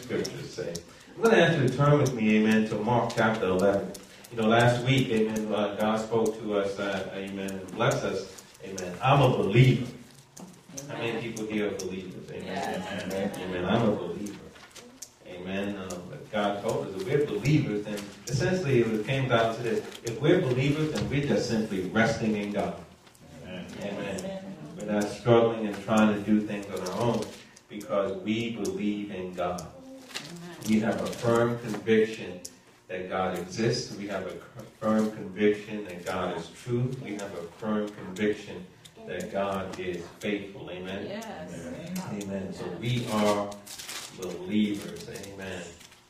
scriptures say. I'm going to ask you to turn with me, amen, to Mark chapter 11. You know, last week, amen, God spoke to us, amen, and blessed us, amen. I'm a believer. How many people here are believers? Amen. Yes. Amen. Amen. I'm a believer. Amen. God told us that we're believers, and essentially it came down to this. If we're believers, then we're just simply resting in God. Amen. Amen. We're not struggling and trying to do things on our own because we believe in God. We have a firm conviction that God exists. We have a firm conviction that God is true. We have a firm conviction that God is faithful. Amen? Yes. Amen. So we are believers. Amen.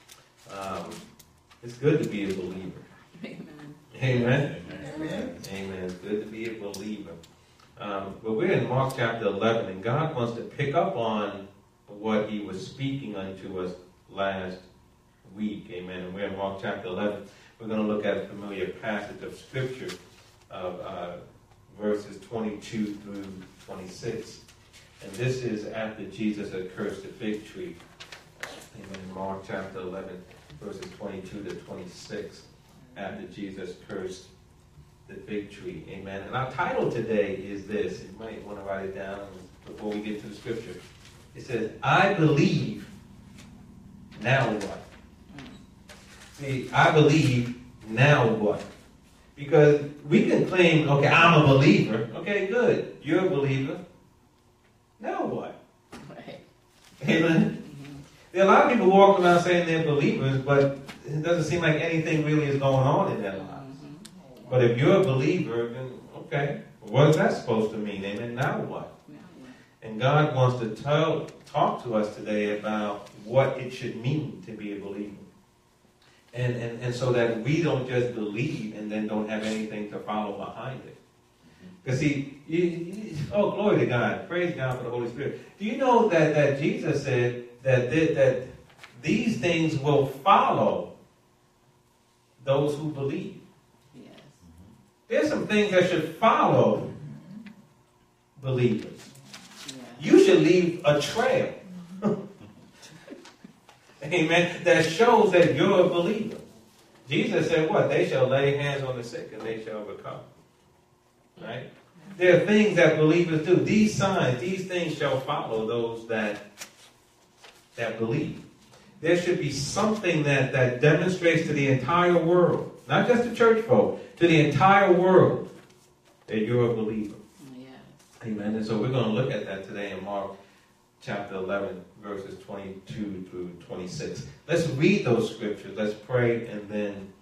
It's good to be a believer. Amen. Amen. Amen. Amen. It's good to be a believer. But we're in Mark chapter 11, and God wants to pick up on what He was speaking unto us last week. Amen. And we're in Mark chapter 11. We're going to look at a familiar passage of Scripture of verses 22 through 26. And this is after Jesus had cursed the fig tree. Amen. Mark chapter 11, verses 22 to 26. After Jesus cursed the fig tree. Amen. And our title today is this. You might want to write it down before we get to the Scripture. It says, I believe, now what? See, I believe, now what? Because we can claim, okay, I'm a believer. Okay, good. You're a believer. Now what? Right. Amen. There are a lot of people walking around saying they're believers, but it doesn't seem like anything really is going on in their lives. But if you're a believer, then okay, what is that supposed to mean? Amen. Now what? And God wants to talk to us today about what it should mean to be a believer. And so that we don't just believe and then don't have anything to follow behind it. Because see, oh, glory to God. Praise God for the Holy Spirit. Do you know that Jesus said that these things will follow those who believe? Yes. There's some things that should follow believers. Yes. You should leave a trail. Amen. That shows that you're a believer. Jesus said what? They shall lay hands on the sick and they shall recover. Right? There are things that believers do. These signs, these things shall follow those that believe. There should be something that demonstrates to the entire world, not just the church folk, to the entire world that you're a believer. Yes. Amen. And so we're going to look at that today in Mark chapter 11, verses 22 through 26. Let's read those scriptures. Let's pray and then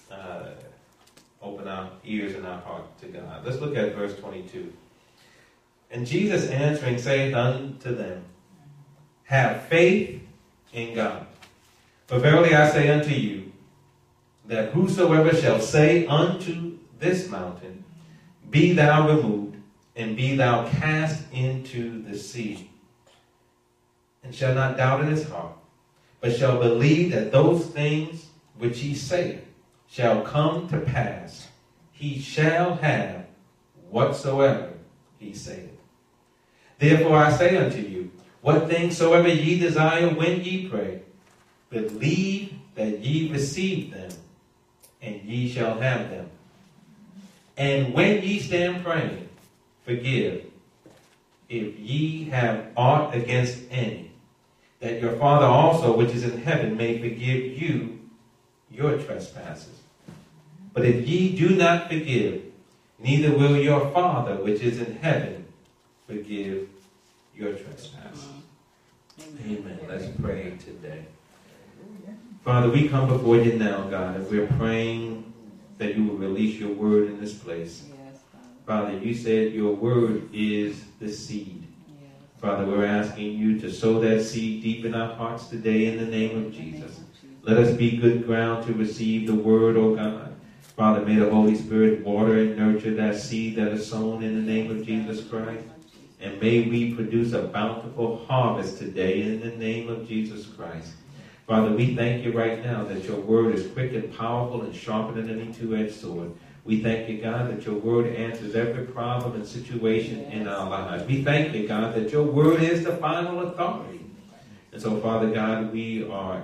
open our ears and our heart to God. Let's look at verse 22. And Jesus answering saith unto them, have faith in God. For verily I say unto you, that whosoever shall say unto this mountain, be thou removed, and be thou cast into the sea, and shall not doubt in his heart, but shall believe that those things which he saith shall come to pass, he shall have whatsoever he saith. Therefore I say unto you, what things soever ye desire when ye pray, believe that ye receive them, and ye shall have them. And when ye stand praying, forgive, if ye have aught against any, that your Father also which is in heaven may forgive you your trespasses. But if ye do not forgive, neither will your Father which is in heaven forgive your trespasses. Amen. Let's pray today. Father, we come before you now, God, and we're praying that you will release your word in this place. Yes, Father, you said your word is the seed. Yes. Father, we're asking you to sow that seed deep in our hearts today in the name of Jesus. Let us be good ground to receive the word, O God. Father, may the Holy Spirit water and nurture that seed that is sown in the name of Jesus Christ. And may we produce a bountiful harvest today in the name of Jesus Christ. Father, we thank you right now that your word is quick and powerful and sharper than any two-edged sword. We thank you, God, that your word answers every problem and situation in our lives. We thank you, God, that your word is the final authority. And so, Father God, we are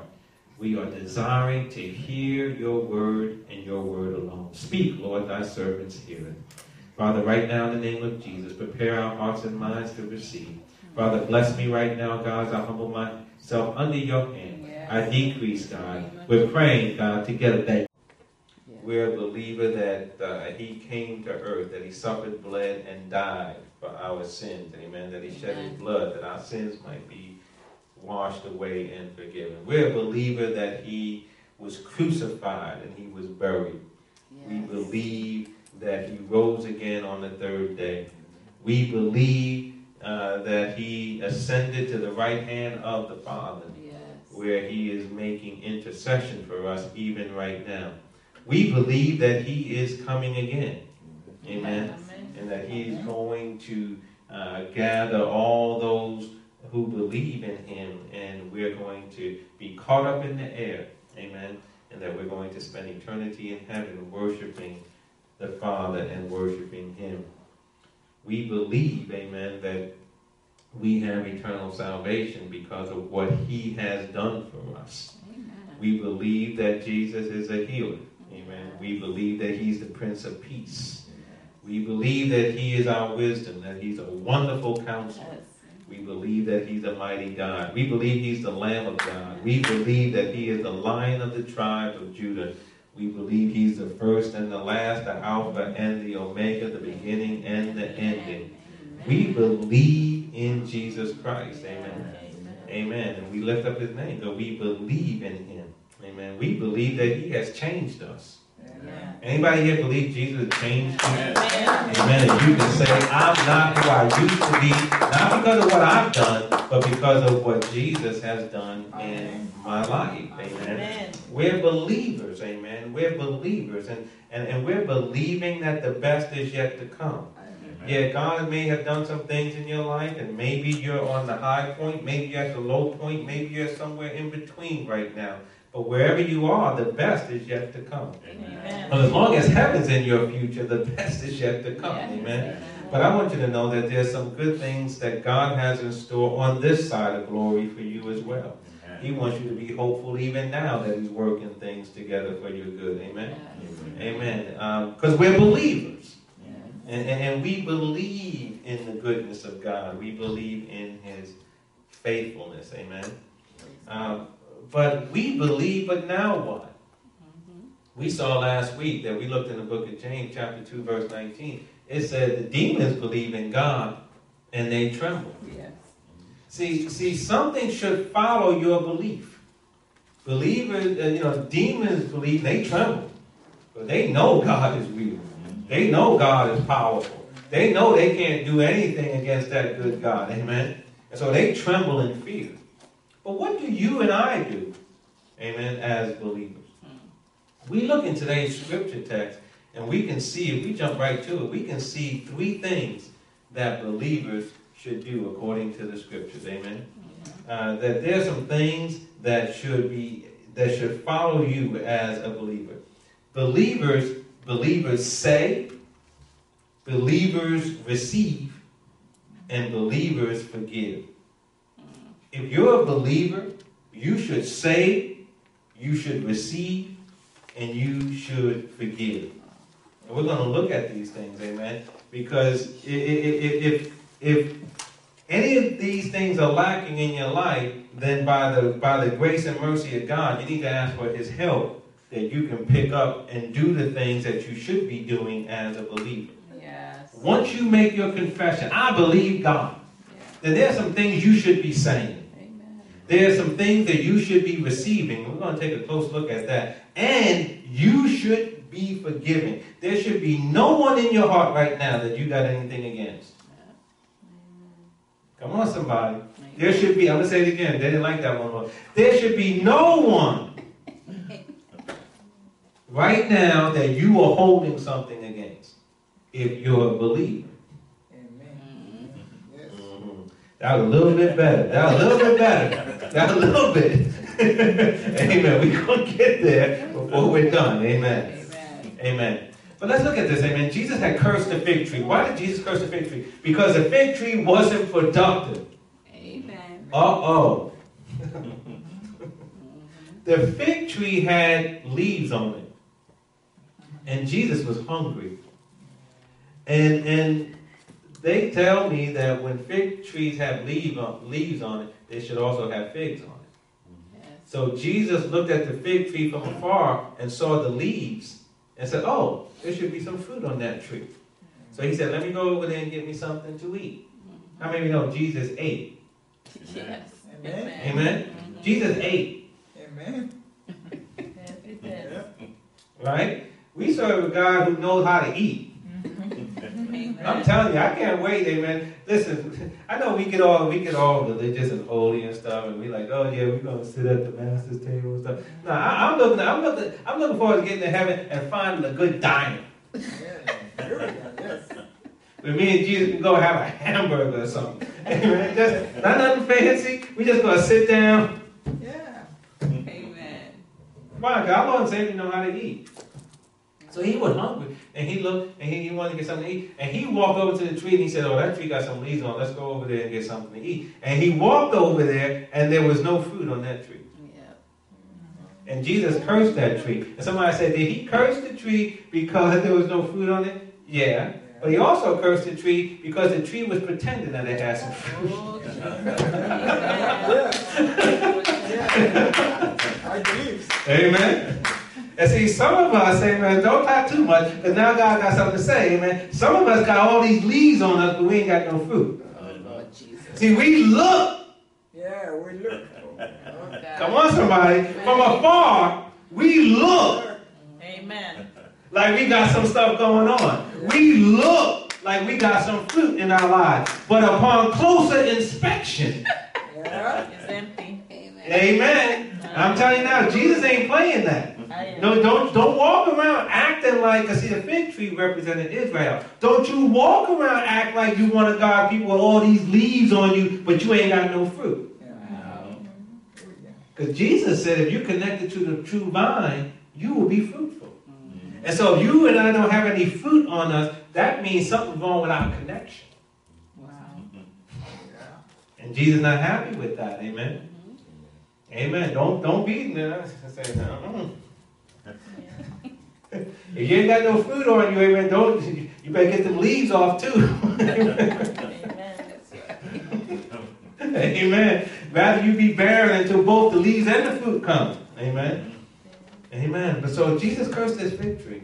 desiring to hear your word and your word alone. Speak, Lord, thy servants hear it. Father, right now in the name of Jesus, prepare our hearts and minds to receive. Father, bless me right now, God, as I humble myself under your hand. Yes. I decrease, God. We're praying, God, together that we're a believer that he came to earth, that he suffered, bled, and died for our sins. Amen. That he shed his blood, that our sins might be washed away and forgiven. We're a believer that he was crucified and he was buried. Yes. We believe that he rose again on the third day. We believe that he ascended to the right hand of the Father, yes, where he is making intercession for us even right now. We believe that he is coming again. Amen. Amen. And that he is going to gather all those who believe in him, and we're going to be caught up in the air. Amen. And that we're going to spend eternity in heaven worshiping the Father and worshiping him. We believe, amen, that we have eternal salvation because of what he has done for us. Amen. We believe that Jesus is a healer. Amen. We believe that he's the Prince of Peace. We believe that he is our wisdom, that he's a wonderful counselor. Yes. We believe that he's a mighty God. We believe he's the Lamb of God. We believe that he is the Lion of the tribe of Judah. We believe he's the first and the last, the Alpha and the Omega, the beginning and the ending. We believe in Jesus Christ. Amen. Amen. And we lift up his name, but we believe in him. Amen. We believe that he has changed us. Amen. Anybody here believe Jesus changed you? Amen. And you can say, I'm not who I used to be, not because of what I've done, but because of what Jesus has done in my life. Amen. We're believers. Amen. We're believers. And we're believing that the best is yet to come. Yeah, God may have done some things in your life, and maybe you're on the high point, maybe you're at the low point, maybe you're somewhere in between right now. But wherever you are, the best is yet to come. Amen. But as long as heaven's in your future, the best is yet to come. Yes. Amen. But I want you to know that there's some good things that God has in store on this side of glory for you as well. Amen. He wants you to be hopeful even now that he's working things together for your good. Amen. Yes. Amen. Because we're believers. And we believe in the goodness of God. We believe in his faithfulness. Amen. But we believe, but now what? Mm-hmm. We saw last week that we looked in the book of James, chapter 2, verse 19. It said the demons believe in God and they tremble. Yes. See, something should follow your belief. Believers, demons believe, they tremble. But they know God is real. They know God is powerful. They know they can't do anything against that good God. Amen. And so they tremble in fear. But what do you and I do? Amen, as believers. We look in today's scripture text and we can see, if we jump right to it, we can see three things that believers should do according to the scriptures. Amen. That there's some things that should follow you as a believer. Believers say, believers receive, and believers forgive. If you're a believer, you should say, you should receive, and you should forgive. And we're going to look at these things, amen? Because if any of these things are lacking in your life, then by the grace and mercy of God, you need to ask for his help, that you can pick up and do the things that you should be doing as a believer. Yes. Once you make your confession, I believe God, then there are some things you should be saying. Amen. There are some things that you should be receiving. We're going to take a close look at that. And you should be forgiving. There should be no one in your heart right now that you got anything against. Come on, somebody. There should be, I'm going to say it again. They didn't like that one. There should be no one right now that you are holding something against, if you're a believer. Amen. Yes. Mm-hmm. That was a little bit better. That was a little bit better. That was a little bit. Amen. We're going to get there before we're done. Amen. Amen. Amen. But let's look at this. Amen. Jesus had cursed the fig tree. Why did Jesus curse the fig tree? Because the fig tree wasn't productive. Amen. Uh-oh. The fig tree had leaves on it. And Jesus was hungry. And they tell me that when fig trees have leaves on it, they should also have figs on it. Yes. So Jesus looked at the fig tree from afar and saw the leaves and said, oh, there should be some fruit on that tree. So he said, let me go over there and get me something to eat. How many of you know Jesus ate? Yes. Amen. Amen. Mm-hmm. Jesus ate. Amen. Right? We serve a God who knows how to eat. I'm telling you, I can't wait, amen. Listen, I know we get all religious and holy and stuff, and we like, oh yeah, we're gonna sit at the master's table and stuff. No, I'm looking forward to getting to heaven and finding a good diner. Where me and Jesus can go have a hamburger or something. Amen. Just not nothing fancy. We just gonna sit down. Yeah. Amen. Why? Because our Lord and Savior know how to eat. So he was hungry, and he looked, and he wanted to get something to eat. And he walked over to the tree, and he said, oh, that tree got some leaves on. Let's go over there and get something to eat. And he walked over there, and there was no fruit on that tree. Yeah. And Jesus cursed that tree. And somebody said, did he curse the tree because there was no fruit on it? Yeah. But he also cursed the tree because the tree was pretending that it had some fruit. I believe. Amen. And see, some of us, amen, don't talk too much, because now God got something to say, amen. Some of us got all these leaves on us, but we ain't got no fruit. Oh, Lord Jesus. See, we look. Yeah, we look. Come on, somebody. Amen. From afar, we look. Amen. Like we got some stuff going on. Yeah. We look like we got some fruit in our lives. But upon closer inspection, it's empty. Amen. Amen. I'm telling you now, Jesus ain't playing that. No, don't walk around acting like, because see, the fig tree represented Israel. Don't you walk around act like you want to guard people with all these leaves on you, but you ain't got no fruit. Because Jesus said if you're connected to the true vine, you will be fruitful. Mm-hmm. And so if you and I don't have any fruit on us, that means something's wrong with our connection. Wow. And Jesus not happy with that. Amen. Mm-hmm. Amen. Don't be there. Say, no. If you ain't got no fruit on you, amen, you better get them leaves off too. Amen. Amen. Rather you be barren until both the leaves and the fruit come. Amen. Amen. But so Jesus cursed this fig tree.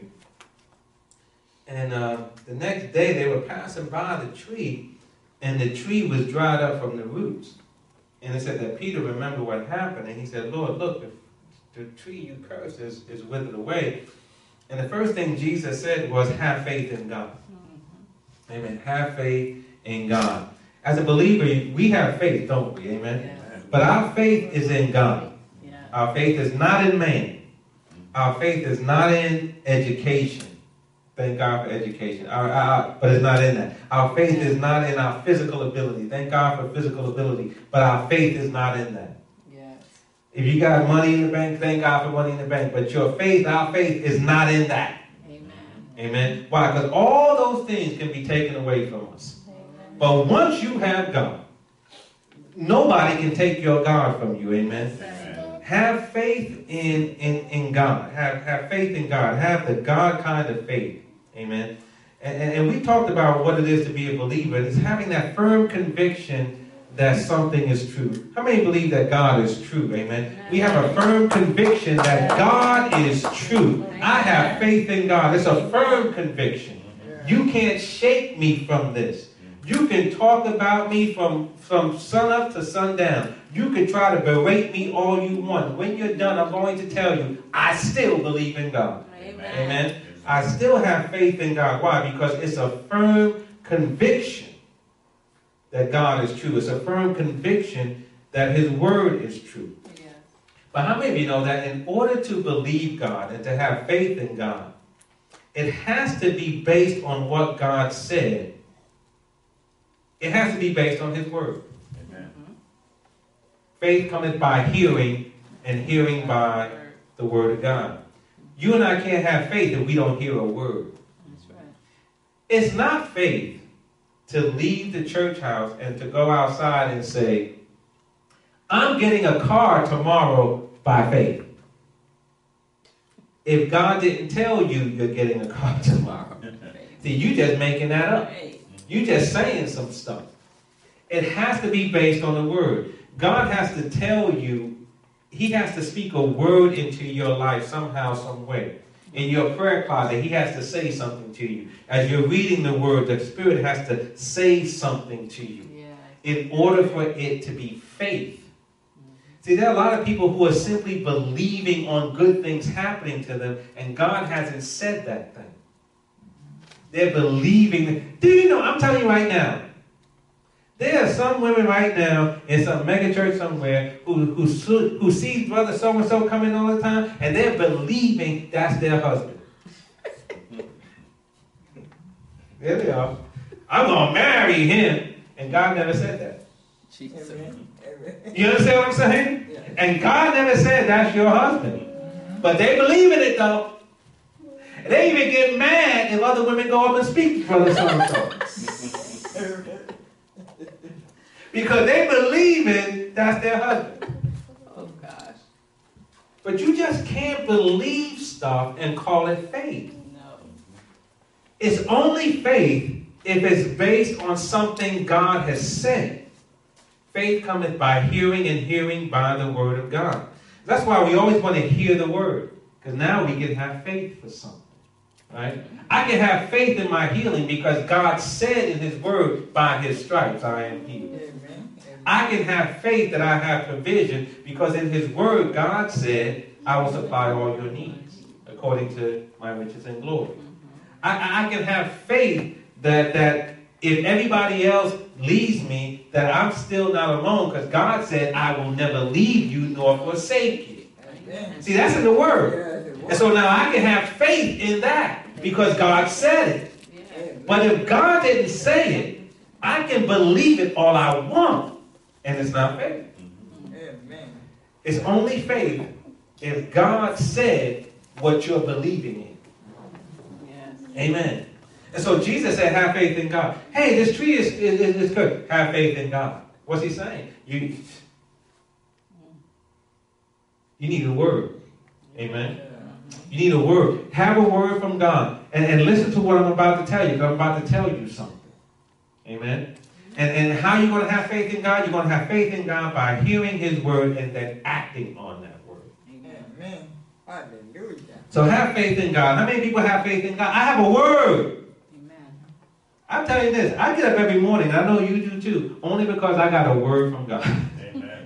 And the next day they were passing by the tree, and the tree was dried up from the roots. And it said that Peter remembered what happened, and he said, Lord, look, the tree you cursed is withered away. And the first thing Jesus said was, have faith in God. Mm-hmm. Amen. Have faith in God. As a believer, we have faith, don't we? Amen. Yes. But our faith is in God. Yeah. Our faith is not in man. Our faith is not in education. Thank God for education. But it's not in that. Our faith is not in our physical ability. Thank God for physical ability. But our faith is not in that. If you got money in the bank, thank God for money in the bank. But your faith, our faith, is not in that. Amen. Amen. Why? Because all those things can be taken away from us. Amen. But once you have God, nobody can take your God from you. Amen. Amen. Have faith in God. Have faith in God. Have the God kind of faith. Amen. And we talked about what it is to be a believer. It's having that firm conviction that something is true. How many believe that God is true? Amen. We have a firm conviction that God is true. I have faith in God. It's a firm conviction. You can't shake me from this. You can talk about me from sunup to sundown. You can try to berate me all you want. When you're done, I'm going to tell you, I still believe in God. Amen. Amen. I still have faith in God. Why? Because it's a firm conviction that God is true. It's a firm conviction that His Word is true. Yeah. But how many of you know that in order to believe God and to have faith in God, it has to be based on what God said. It has to be based on His Word. Amen. Mm-hmm. Faith cometh by hearing, and hearing by the Word of God. You and I can't have faith if we don't hear a word. That's right. It's not faith to leave the church house and to go outside and say, I'm getting a car tomorrow by faith. If God didn't tell you you're getting a car tomorrow, see, you just making that up. You just saying some stuff. It has to be based on the word. God has to tell you, he has to speak a word into your life somehow, some way. In your prayer closet, he has to say something to you. As you're reading the word, the Spirit has to say something to you in order for it to be faith. See, there are a lot of people who are simply believing on good things happening to them, and God hasn't said that thing. They're believing. Do you know, I'm telling you right now, there are some women right now in some mega church somewhere who sees brother so-and-so coming all the time, and they're believing that's their husband. There they are. I'm going to marry him. And God never said that. Jesus. You understand what I'm saying? Yeah. And God never said that's your husband. But they believe in it, though. And they even get mad if other women go up and speak to brother so-and-so. Because they believe in that's their husband. Oh, gosh. But you just can't believe stuff and call it faith. No. It's only faith if it's based on something God has said. Faith cometh by hearing, and hearing by the word of God. That's why we always want to hear the word. Because now we can have faith for something. Right? I can have faith in my healing because God said in his word, by his stripes I am healed. Amen. I can have faith that I have provision because in his word God said, I will supply all your needs according to my riches and glory. I can have faith that if everybody else leaves me, that I'm still not alone because God said, I will never leave you nor forsake you. Amen. See, that's in the word. And so now I can have faith in that because God said it. Yeah. But if God didn't say it, I can believe it all I want. And it's not faith. Amen. It's only faith if God said what you're believing in. Yes. Amen. And so Jesus said, have faith in God. Hey, this tree is good. Have faith in God. What's he saying? You need a word. Amen. You need a word. Have a word from God. And listen to what I'm about to tell you, because I'm about to tell you something. Amen. And how are you going to have faith in God? You're going to have faith in God by hearing his word and then acting on that word. Amen. Hallelujah. So have faith in God. How many people have faith in God? I have a word. I'll tell you this, I get up every morning, I know you do too, only because I got a word from God. Amen.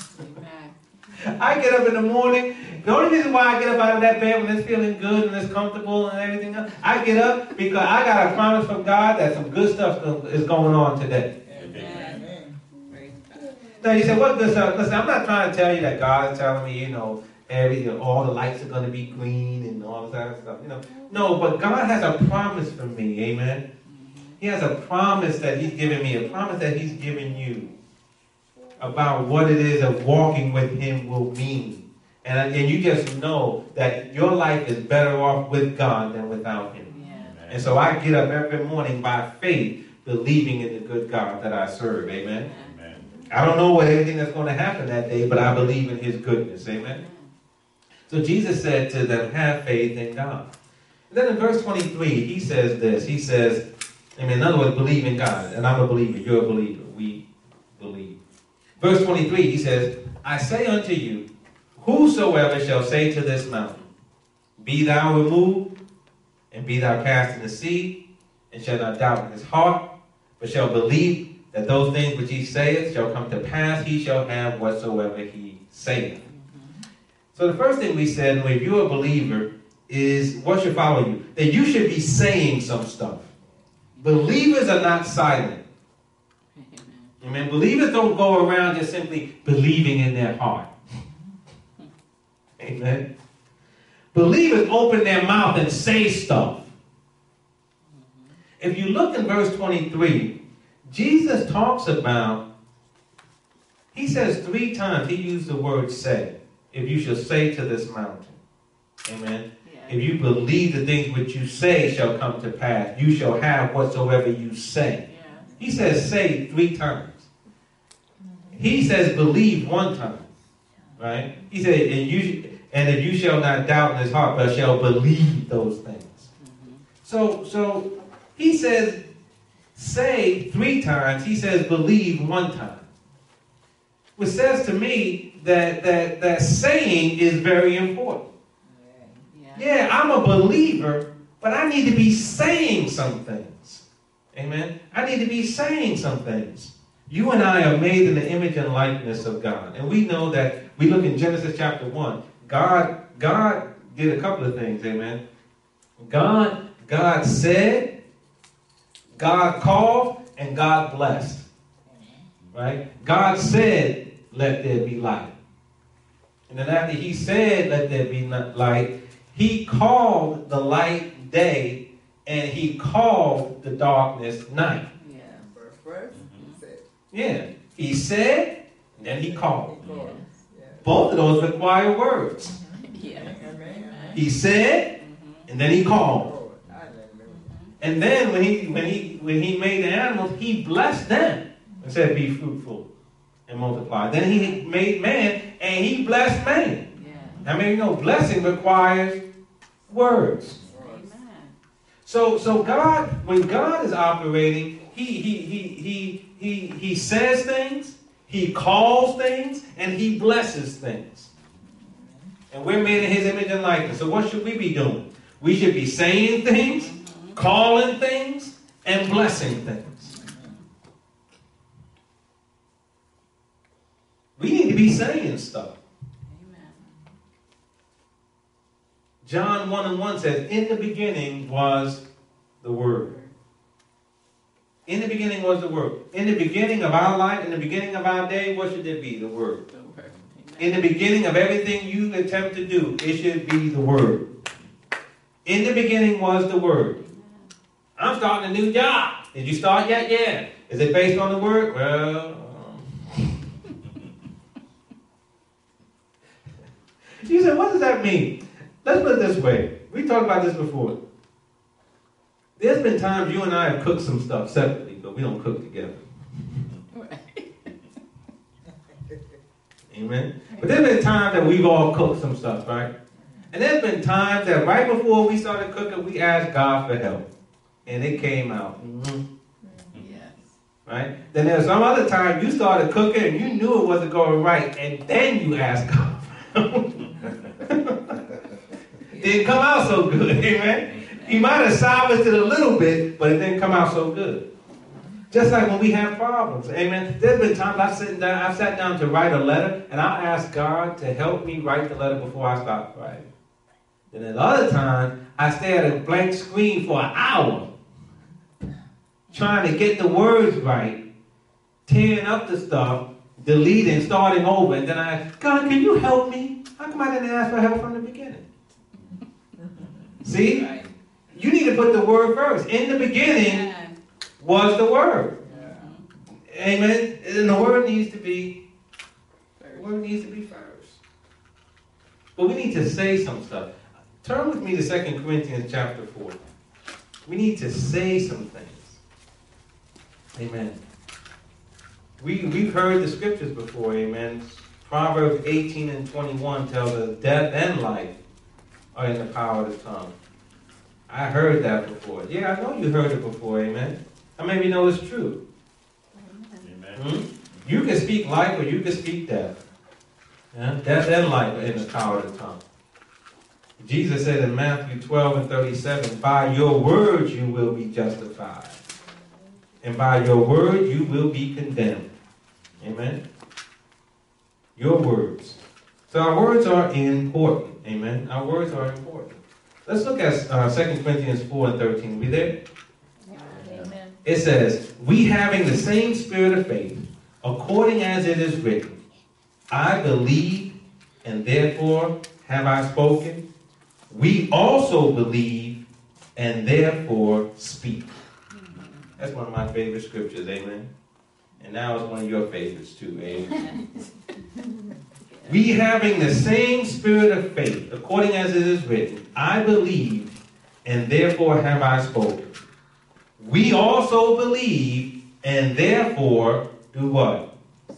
I get up in the morning, the only reason why I get up out of that bed when it's feeling good and it's comfortable and everything else, I get up because I got a promise from God that some good stuff is going on today. Amen. Now you say, what good stuff? Listen, I'm not trying to tell you that God is telling me, all the lights are going to be green and all that stuff, No, but God has a promise for me, amen. He has a promise that he's given me, a promise that he's given you about what it is that walking with him will mean. And you just know that your life is better off with God than without him. Yeah. And so I get up every morning by faith, believing in the good God that I serve. Amen. Amen. I don't know what everything that's going to happen that day, but I believe in his goodness. Amen. So Jesus said to them, have faith in God. And then in verse 23, he says this. He says, in other words, believe in God. And I'm a believer. You're a believer. We believe. Verse 23, he says, I say unto you, whosoever shall say to this mountain, be thou removed, and be thou cast in the sea, and shall not doubt in his heart, but shall believe that those things which he saith shall come to pass, he shall have whatsoever he saith. So the first thing we said, if you're a believer, is what should follow you? That you should be saying some stuff. Believers are not silent. Amen. Believers don't go around just simply believing in their heart. Amen. Believers open their mouth and say stuff. If you look in verse 23, Jesus talks about, he says 3 times, he used the word say. If you shall say to this mountain. Amen. If you believe the things which you say shall come to pass, you shall have whatsoever you say. Yeah. He says say 3 times. He says believe one time. Right? He said, and if you shall not doubt in his heart, but shall believe those things. So he says, say 3 times. He says, believe 1 time. Which says to me that saying is very important. Yeah, I'm a believer, but I need to be saying some things. Amen? I need to be saying some things. You and I are made in the image and likeness of God. And we know that, we look in Genesis chapter 1, God did a couple of things, amen. God said, God called, and God blessed. Right? God said, let there be light. And then after he said, let there be light, he called the light day, and he called the darkness night. Yeah. First, he said. Yeah. He said, and then he called. Yes. Both of those require words. Yeah. Amen. He said, and then he called. Lord, hallelujah. And then when he made the animals, he blessed them and said, be fruitful and multiply. Then he made man, and he blessed man. Yeah. I mean, you know, blessing requires words. Amen. So God, when God is operating, he says things, he calls things, and he blesses things. And we're made in his image and likeness. So what should we be doing? We should be saying things, calling things, and blessing things. We need to be saying stuff. Amen. John 1:1 says, in the beginning was the Word. In the beginning was the Word. In the beginning of our life, in the beginning of our day, what should it be? The Word. The word. In the beginning of everything you attempt to do, it should be the Word. In the beginning was the Word. I'm starting a new job. Did you start yet? Yeah. Is it based on the Word? Well, you said, what does that mean? Let's put it this way. We talked about this before. There's been times you and I have cooked some stuff separately, but we don't cook together. Amen? But there's been times that we've all cooked some stuff, right? And there's been times that right before we started cooking, we asked God for help. And it came out. Yes. Right? Then there's some other time you started cooking and you knew it wasn't going right, and then you asked God for help. Didn't come out so good, amen? He might have salvaged it a little bit, but it didn't come out so good. Just like when we have problems, amen? There's been times I've sat down to write a letter, and I'll ask God to help me write the letter before I start writing. Then at other times, I stay at a blank screen for an hour, trying to get the words right, tearing up the stuff, deleting, starting over, and then I ask, God, can you help me? How come I didn't ask for help from the beginning? See? Right. You need to put the word first. In the beginning was the word. Yeah. Amen. And the word needs to be first. But we need to say some stuff. Turn with me to 2 Corinthians chapter 4. We need to say some things. Amen. We've heard the scriptures before, amen. Proverbs 18:21 tells us death and life are in the power of the tongue. I heard that before. Yeah, I know you heard it before, amen. How many of you know it's true? Amen. You can speak life or you can speak death. Yeah? Death and life are in the power of the tongue. Jesus said in Matthew 12:37, by your words you will be justified. And by your word you will be condemned. Amen. Your words. So our words are important. Amen. Our words are important. Let's look at 2 Corinthians 4:13. We there? Amen. It says, we having the same spirit of faith, according as it is written, I believe, and therefore have I spoken. We also believe, and therefore speak. That's one of my favorite scriptures, amen. And now it's one of your favorites too, amen. We having the same spirit of faith, according as it is written, I believe, and therefore have I spoken. We also believe, and therefore do what?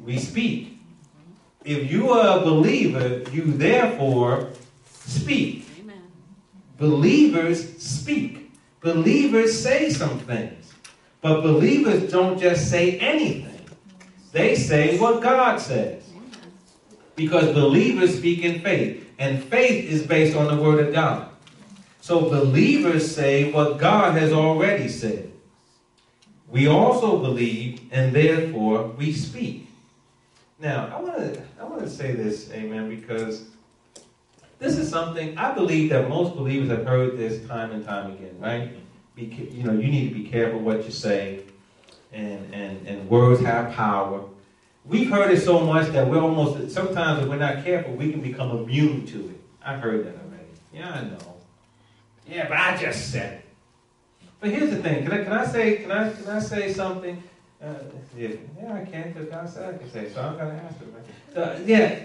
we speak. If you are a believer, you therefore speak. Amen. Believers speak. Believers say some things. But believers don't just say anything. They say what God says. Amen. Because believers speak in faith. And faith is based on the Word of God. So believers say what God has already said. We also believe, and therefore we speak. Now, I want to say this, amen, because this is something I believe that most believers have heard this time and time again, right? You need to be careful what you say, and words have power. We've heard it so much that sometimes if we're not careful, we can become immune to it. I've heard that already. Yeah, I know. Yeah, but I just said it. But here's the thing. Can I say something? Yeah, I can, because God said I can say. So I'm gonna ask him. Right? So, yeah,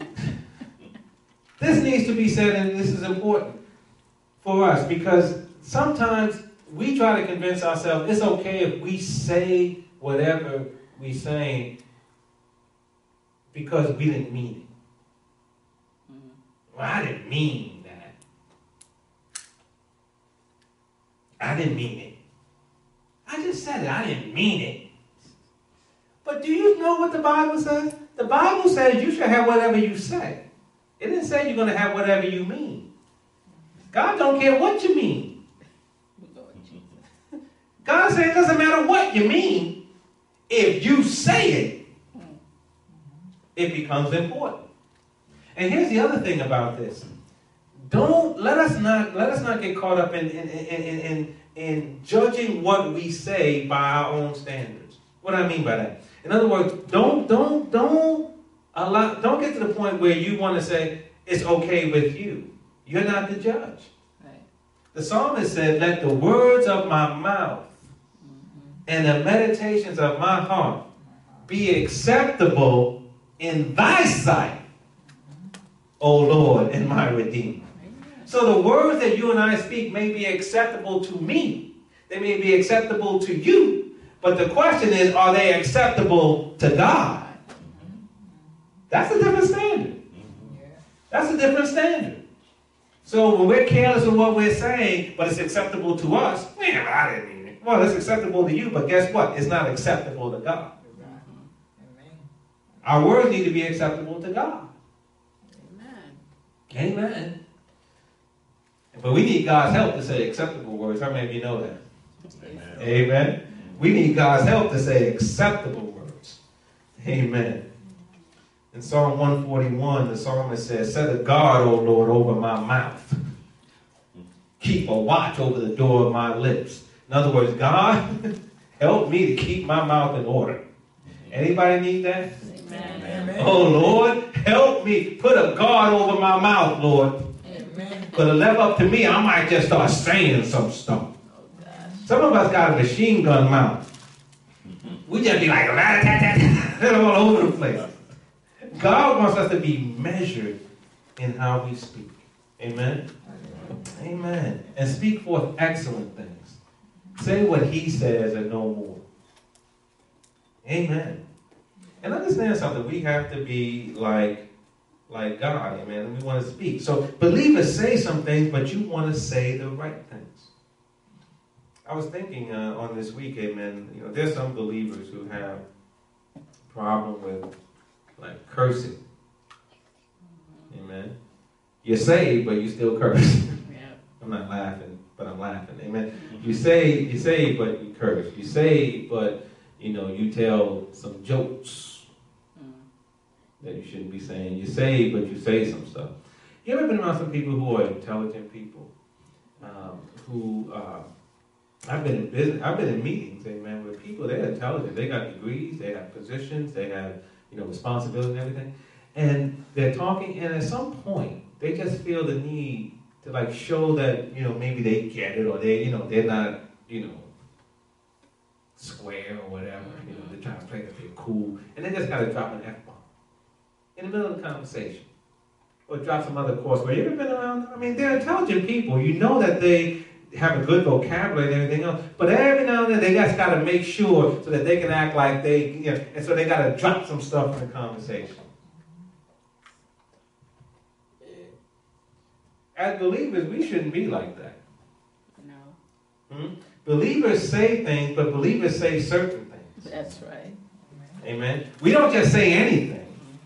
this needs to be said, and this is important for us because sometimes we try to convince ourselves it's okay if we say whatever we say because we didn't mean it. Well, I didn't mean that. I didn't mean it. I just said it. I didn't mean it. But do you know what the Bible says? The Bible says you should have whatever you say. It didn't say you're going to have whatever you mean. God don't care what you mean. God said it doesn't matter what you mean. If you say it, it becomes important. And here's the other thing about this. Let us not get caught up in judging what we say by our own standards. What do I mean by that? In other words, don't get to the point where you want to say it's okay with you. You're not the judge. Right. The psalmist said, "Let the words of my mouth and the meditations of my heart be acceptable in thy sight, O Lord, and my Redeemer." So the words that you and I speak may be acceptable to me. They may be acceptable to you. But the question is, are they acceptable to God? That's a different standard. That's a different standard. So when we're careless of what we're saying, but it's acceptable to us, man, I didn't mean it. Well, it's acceptable to you, but guess what? It's not acceptable to God. Our words need to be acceptable to God. Amen. Amen. But we need God's help to say acceptable words. How many of you know that? Amen. Amen. We need God's help to say acceptable words. Amen. In Psalm 141, the psalmist says, "Set a guard, O Lord, over my mouth. Keep a watch over the door of my lips." In other words, God, help me to keep my mouth in order. Anybody need that? Amen. Oh, Lord, help me. Put a guard over my mouth, Lord. Amen. But to left up to me, I might just start saying some stuff. Oh, gosh. Some of us got a machine gun mouth. We just be like, all over the place. God wants us to be measured in how we speak. Amen? Amen. And speak forth excellent things. Say what he says and no more. Amen. And understand something. We have to be like God. Amen. And we want to speak. So believers say some things, but you want to say the right things. I was thinking on this week, amen, there's some believers who have a problem with like cursing. Amen. You're saved, but you still curse. Yeah. I'm not laughing, but I'm laughing. Amen. You say, but you curse. You say, but you tell some jokes that you shouldn't be saying. You say, but you say some stuff. You ever been around some people who are intelligent people, who I've been in business. I've been in meetings, amen, with people. They're intelligent. They got degrees. They have positions. They have responsibility and everything. And they're talking, and at some point, they just feel the need to show that maybe they get it, or they're not square or whatever. They're trying to play that they're cool, and they just got to drop an F-bomb in the middle of the conversation, or drop some other course word. You ever been around? I mean, they're intelligent people. You know that they have a good vocabulary and everything else. But every now and then, they just got to make sure so that they can act like they, and so they got to drop some stuff in the conversation. As believers, we shouldn't be like that. No. Believers say things, but believers say certain things. That's right. Amen. We don't just say anything.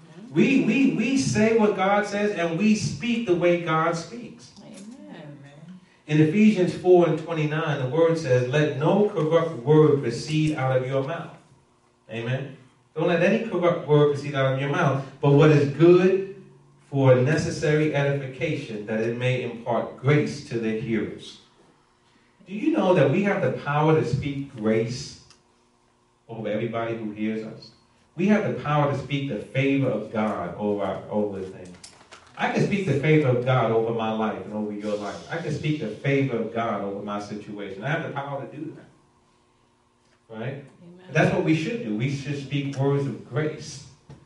We say what God says, and we speak the way God speaks. Amen. In Ephesians 4:29, the word says, "Let no corrupt word proceed out of your mouth." Amen. Don't let any corrupt word proceed out of your mouth, but what is good for necessary edification, that it may impart grace to the hearers. Do you know that we have the power to speak grace over everybody who hears us? We have the power to speak the favor of God over things. I can speak the favor of God over my life and over your life. I can speak the favor of God over my situation. I have the power to do that. Right? Amen. That's what we should do. We should speak words of grace.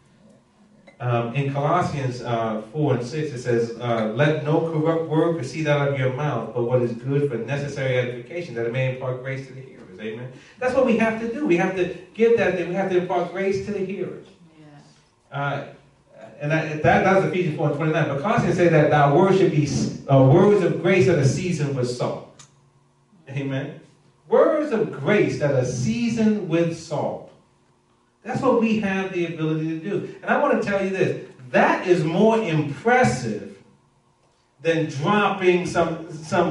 In Colossians 4:6, it says, "Let no corrupt word proceed out of your mouth, but what is good for necessary edification, that it may impart grace to the hearers." Amen. That's what we have to do. We have to give that thing. We have to impart grace to the hearers. Yeah. And that's Ephesians 4:29. But Colossians say that our words should be words of grace that are seasoned with salt. Amen. Words of grace that are seasoned with salt. That's what we have the ability to do. And I want to tell you this. That is more impressive than dropping some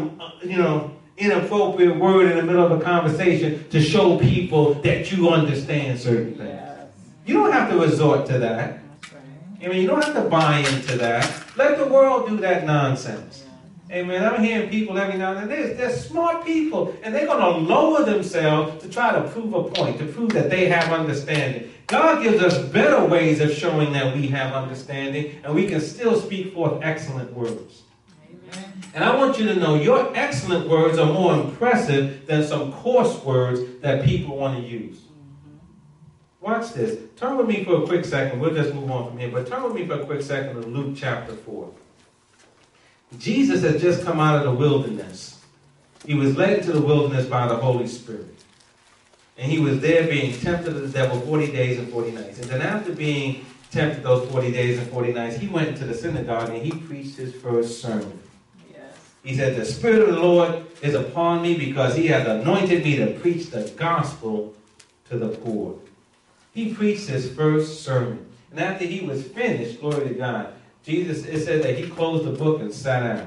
inappropriate word in the middle of a conversation to show people that you understand certain things. Yes. You don't have to resort to that. That's right. I mean, you don't have to buy into that. Let the world do that nonsense. Amen. I'm hearing people every now and then. They're smart people, and they're going to lower themselves to try to prove a point, to prove that they have understanding. God gives us better ways of showing that we have understanding, and we can still speak forth excellent words. Amen. And I want you to know your excellent words are more impressive than some coarse words that people want to use. Watch this. Turn with me for a quick second. We'll just move on from here. But turn with me for a quick second to Luke chapter 4. Jesus had just come out of the wilderness. He was led into the wilderness by the Holy Spirit. And he was there being tempted of the devil 40 days and 40 nights. And then after being tempted those 40 days and 40 nights, he went into the synagogue and he preached his first sermon. Yes. He said, "The Spirit of the Lord is upon me because he has anointed me to preach the gospel to the poor." He preached his first sermon. And after he was finished, glory to God, Jesus, it said that he closed the book and sat down.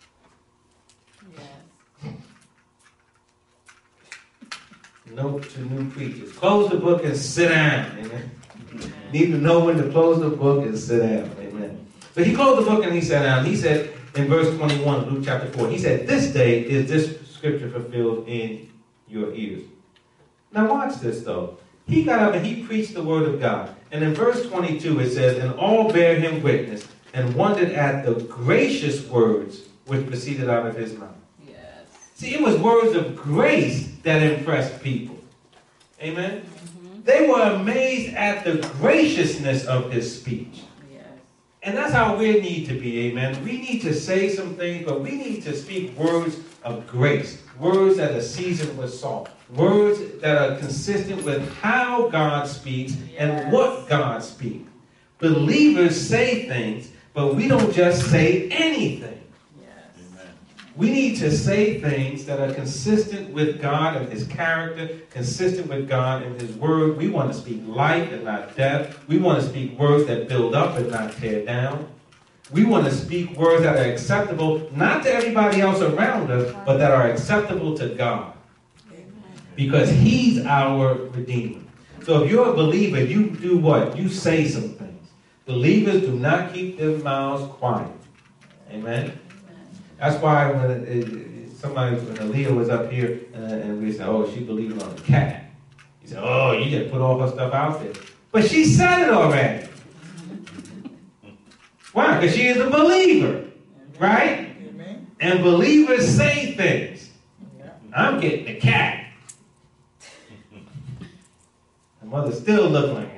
Yes. Note to new preachers. Close the book and sit down. Amen. Need to know when to close the book and sit down. Amen. So he closed the book and he sat down. He said in verse 21 of Luke chapter 4, he said, "This day is this scripture fulfilled in your ears." Now watch this though. He got up and he preached the word of God. And in verse 22 it says, "And all bare him witness and wondered at the gracious words which proceeded out of his mouth." Yes. See, it was words of grace that impressed people. Amen? They were amazed at the graciousness of his speech. Yes. And that's how we need to be, amen? We need to say some things, but we need to speak words of grace. Words that are seasoned with salt. Words that are consistent with how God speaks and what God speaks. Believers say things, but we don't just say anything. Yes. Amen. We need to say things that are consistent with God and his character, consistent with God and his word. We want to speak life and not death. We want to speak words that build up and not tear down. We want to speak words that are acceptable, not to everybody else around us, but that are acceptable to God. Because he's our Redeemer. So if you're a believer, you do what? You say some things. Believers do not keep their mouths quiet. Amen? That's why when Aaliyah was up here and we said, "Oh, she believing on the cat." He said, "Oh, you just put all her stuff out there." But she said it already. Why? Because she is a believer. Right? Amen. And believers say things. Yeah. I'm getting the cat. The mother still looked like,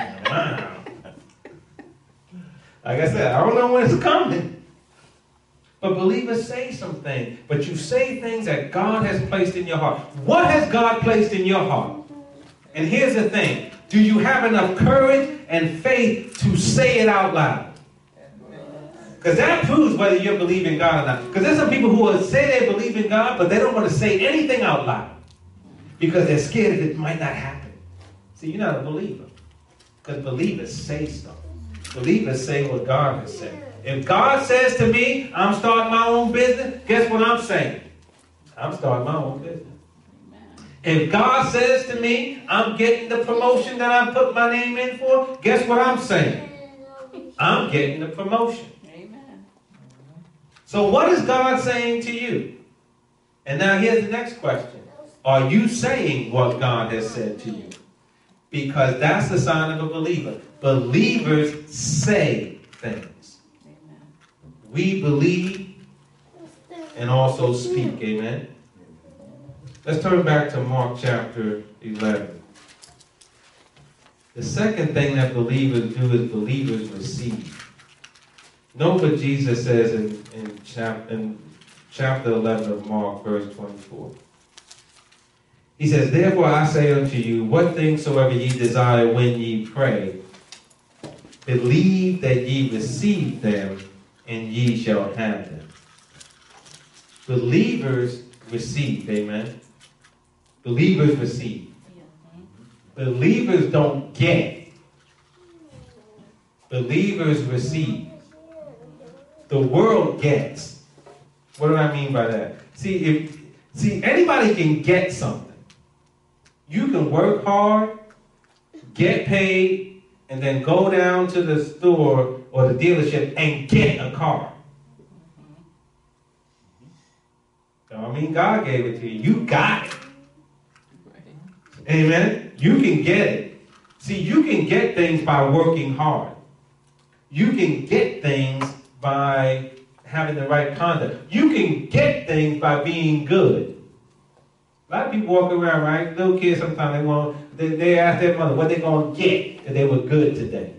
wow. Like I said, I don't know when it's coming. But believers say some things. But you say things that God has placed in your heart. What has God placed in your heart? And here's the thing. Do you have enough courage and faith to say it out loud? Because that proves whether you believe in God or not. Because there's some people who will say they believe in God, but they don't want to say anything out loud. Because they're scared that it might not happen. See, you're not a believer. Because believers say stuff. Believers say what God has said. If God says to me, I'm starting my own business, guess what I'm saying? I'm starting my own business. If God says to me, I'm getting the promotion that I put my name in for, guess what I'm saying? I'm getting the promotion. Amen. So what is God saying to you? And now here's the next question. Are you saying what God has said to you? Because that's the sign of a believer. Believers say things. Amen. We believe and also speak. Amen. Let's turn back to Mark chapter 11. The second thing that believers do is believers receive. Note what Jesus says in chapter 11 of Mark, verse 24. He says, therefore I say unto you, what things soever ye desire when ye pray, believe that ye receive them, and ye shall have them. Believers receive, amen? Believers receive. Believers don't get. Believers receive. The world gets. What do I mean by that? See, anybody can get something. You can work hard, get paid, and then go down to the store or the dealership and get a car. I mean, God gave it to you. You got it. Amen? You can get it. See, you can get things by working hard. You can get things by having the right conduct. You can get things by being good. A lot of people walk around, right? Little kids sometimes they ask their mother what they're going to get if they were good today.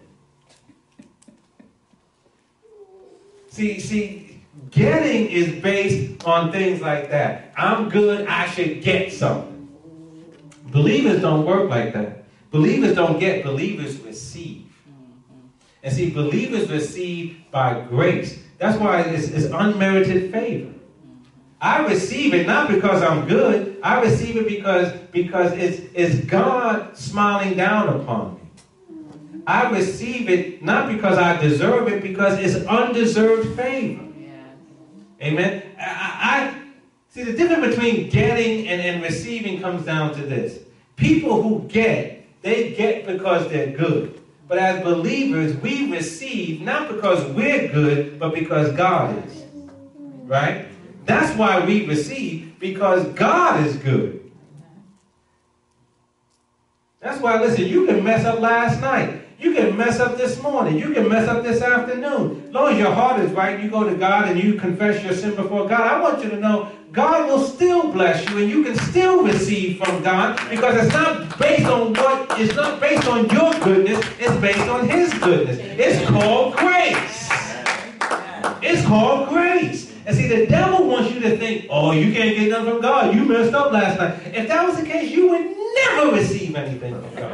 See, getting is based on things like that. I'm good, I should get something. Believers don't work like that. Believers don't get, believers receive. And see, believers receive by grace. That's why it's unmerited favor. I receive it not because I'm good. I receive it because it's God smiling down upon me. I receive it not because I deserve it, because it's undeserved favor. Yes. Amen. I see the difference between getting and receiving comes down to this. People who get, they get because they're good. But as believers, we receive not because we're good, but because God is. Right? That's why we receive, because God is good. That's why, listen, you can mess up last night. You can mess up this morning. You can mess up this afternoon. As long as your heart is right, you go to God and you confess your sin before God. I want you to know God will still bless you, and you can still receive from God, because it's not based on your goodness. It's based on His goodness. It's called grace. It's called grace. And see, the devil wants you to think, oh, you can't get nothing from God. You messed up last night. If that was the case, you would never receive anything from God.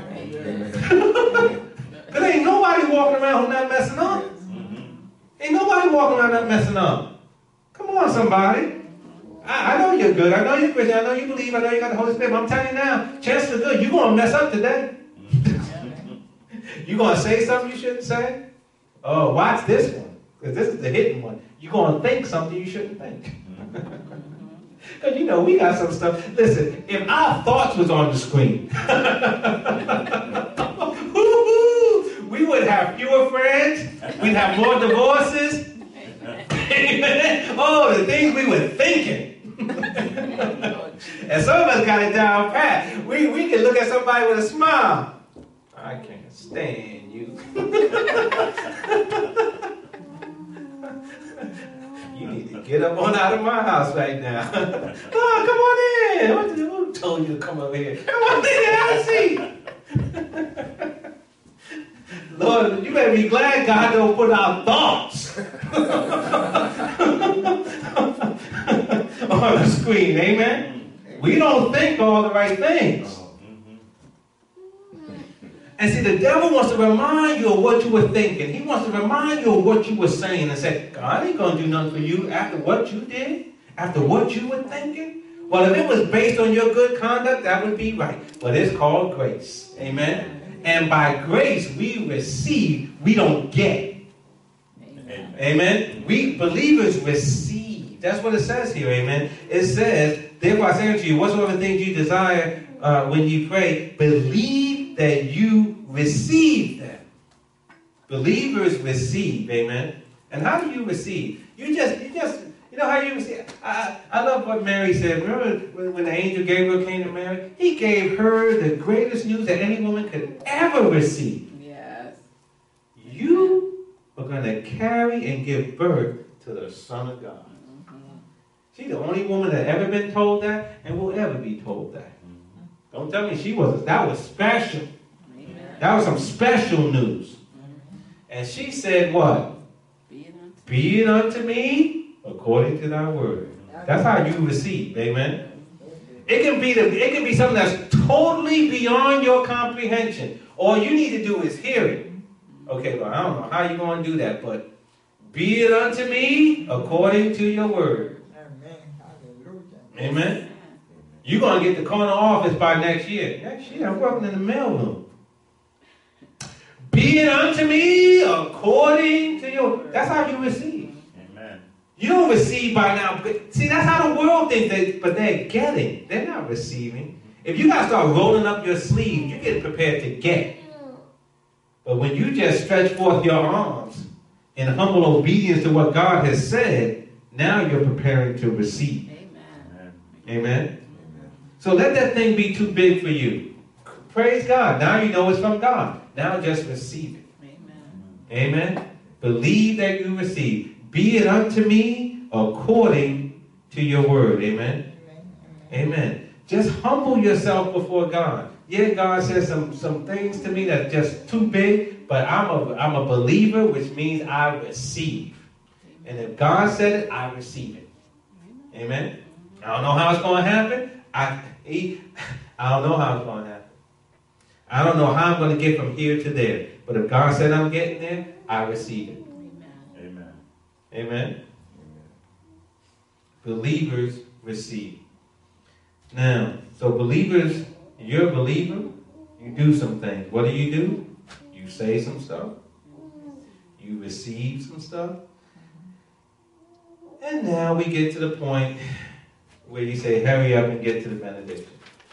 Because ain't nobody walking around who's not messing up. Ain't nobody walking around not messing up. Come on, somebody. I know you're good. I know you're Christian. I know you believe. I know you got the Holy Spirit. But I'm telling you now, chances are good. You're going to mess up today. You're going to say something you shouldn't say. Oh, watch this one. Because this is the hidden one. You're going to think something you shouldn't think. Because, we got some stuff. Listen, if our thoughts was on the screen, we would have fewer friends. We'd have more divorces. Oh, the things we were thinking. And some of us got it down pat. We can look at somebody with a smile. I can't stand you. You need to get up on out of my house right now. Oh, come on in. Who told you to come over here? Come on in, have a seat. Lord, you better be glad God don't put our thoughts on the screen. Amen? We don't think all the right things. And see, the devil wants to remind you of what you were thinking. He wants to remind you of what you were saying and say, God ain't going to do nothing for you after what you did, after what you were thinking. Well, if it was based on your good conduct, that would be right. But it's called grace. Amen? And by grace, we receive, we don't get. Amen? We believers receive. That's what it says here. Amen? It says, therefore I say unto you, whatsoever things you desire when you pray, believe that you receive them. Believers receive. Amen? And how do you receive? You know how you receive? I love what Mary said. Remember when the angel Gabriel came to Mary? He gave her the greatest news that any woman could ever receive. Yes. You are going to carry and give birth to the Son of God. She's the only woman that ever been told that and will ever be told that. Don't tell me she wasn't. That was special. Amen. That was some special news. And she said what? Be it unto me according to thy word. That's how you receive. Amen. It can be something that's totally beyond your comprehension. All you need to do is hear it. Okay, well, I don't know how you're going to do that, but be it unto me according to your word. Amen. You're going to get the corner office by next year. Next year, I'm working in the mailroom. Be it unto me according to your... That's how you receive. Amen. You don't receive by now. See, that's how the world thinks, but they're getting. They're not receiving. If you got to start rolling up your sleeves, you get prepared to get. But when you just stretch forth your arms in humble obedience to what God has said, now you're preparing to receive. Amen. Amen. So let that thing be too big for you. Praise God. Now you know it's from God. Now just receive it. Amen. Amen. Believe that you receive. Be it unto me according to your word. Amen. Amen. Just humble yourself before God. Yeah, God says some things to me that's just too big, but I'm a believer, which means I receive. And if God said it, I receive it. Amen. I don't know how it's going to happen. I don't know how it's going to happen. I don't know how I'm going to get from here to there. But if God said I'm getting there, I receive it. Amen. Amen. Believers receive. Now, so believers, you're a believer, you do some things. What do? You say some stuff. You receive some stuff. And now we get to the point where you say, hurry up and get to the benediction.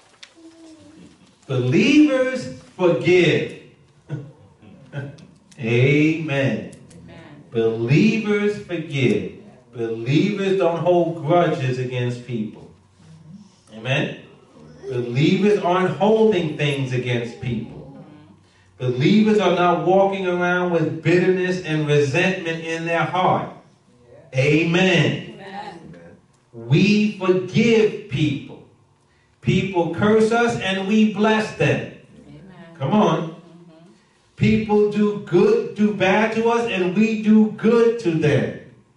Believers forgive. Amen. Amen. Believers forgive. Believers don't hold grudges against people. Amen. Believers aren't holding things against people. Believers are not walking around with bitterness and resentment in their heart. Amen. We forgive people. People curse us and we bless them. Amen. Come on. People do bad to us and we do good to them.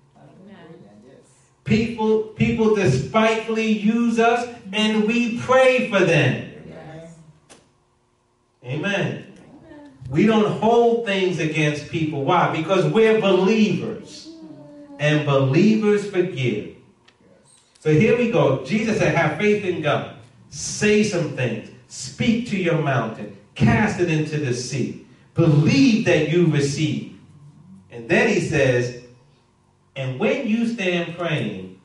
People despitefully use us and we pray for them. Yes. Amen. We don't hold things against people. Why? Because we're believers. And believers forgive. So here we go. Jesus said, have faith in God. Say some things. Speak to your mountain. Cast it into the sea. Believe that you receive. And then he says, and when you stand praying,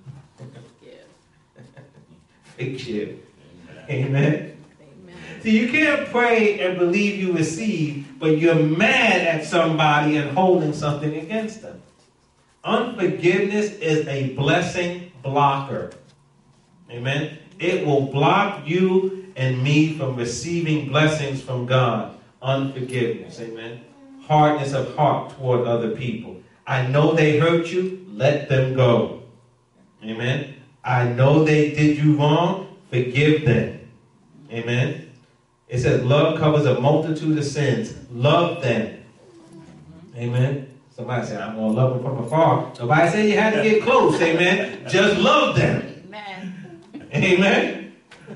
forgive. Amen. See, you can't pray and believe you receive, but you're mad at somebody and holding something against them. Unforgiveness is a blessing blocker. Amen. It will block you and me from receiving blessings from God. Unforgiveness. Amen. Hardness of heart toward other people. I know they hurt you. Let them go. Amen. I know they did you wrong. Forgive them. Amen. It says love covers a multitude of sins. Love them. Amen. Somebody said, I'm going to love them from afar. Nobody said you had to get close. Amen. Just love them. Amen. Amen?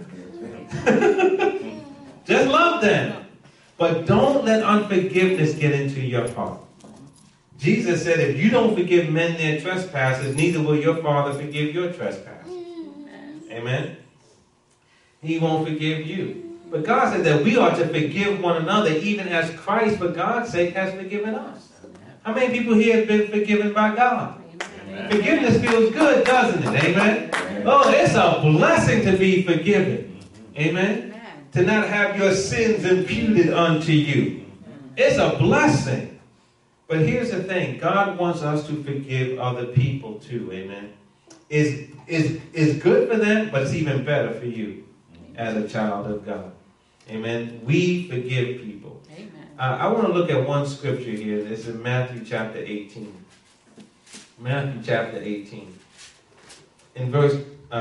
Just love them. But don't let unforgiveness get into your heart. Jesus said, if you don't forgive men their trespasses, neither will your Father forgive your trespasses. Amen? He won't forgive you. But God said that we are to forgive one another, even as Christ, for God's sake, has forgiven us. How many people here have been forgiven by God? Amen. Forgiveness feels good, doesn't it? Amen? Oh, it's a blessing to be forgiven. Amen? To not have your sins imputed unto you. It's a blessing. But here's the thing. God wants us to forgive other people too. Amen? It's good for them, but it's even better for you as a child of God. Amen? We forgive people. Amen. I want to look at one scripture here. This is Matthew chapter 18. Matthew chapter 18. In verse